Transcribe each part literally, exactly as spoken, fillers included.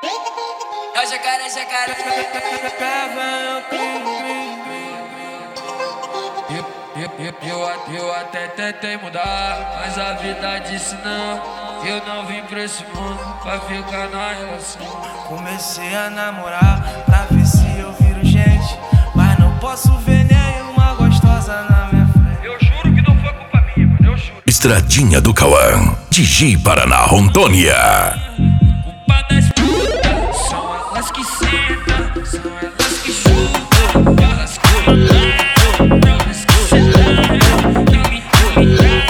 É o jacaré, jacaré. Eu, eu, eu, eu até tentei mudar, mas a vida disse não. Eu não vim pra esse mundo pra ficar na relação. Comecei a namorar pra ver se eu viro gente, mas não posso ver nenhuma gostosa na minha frente. Eu juro que não foi culpa minha, mano, eu juro. Estradinha do Cauã, D J Paraná Rondônia. Culpa das putas, são elas que sentam, são elas que chutam, elas que malam, elas que selam, não me cuidam.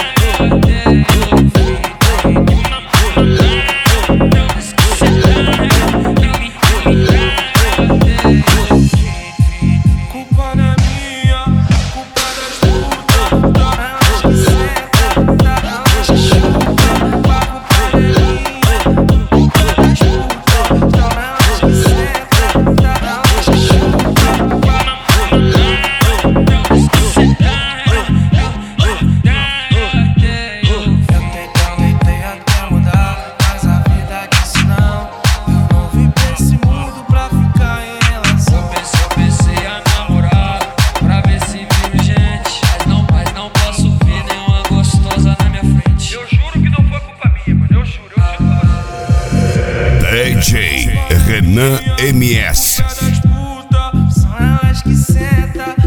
Culpa não é minha, culpa das putas, elas que sentam, elas que chutam. Culpa não é minha, culpa das putas, elas que sentam, elas que chutam. Eu tentei até mudar, mas a vida disse não. Eu não vim pra esse mundo pra ficar em relação. Eu pensei a namorar pra ver se viro gente, mas não, mas não posso ver nenhuma gostosa na minha frente. Eu juro que não foi culpa minha, mano, eu juro, eu juro pra você. D J Renan M S. Das putas, são elas que sentam,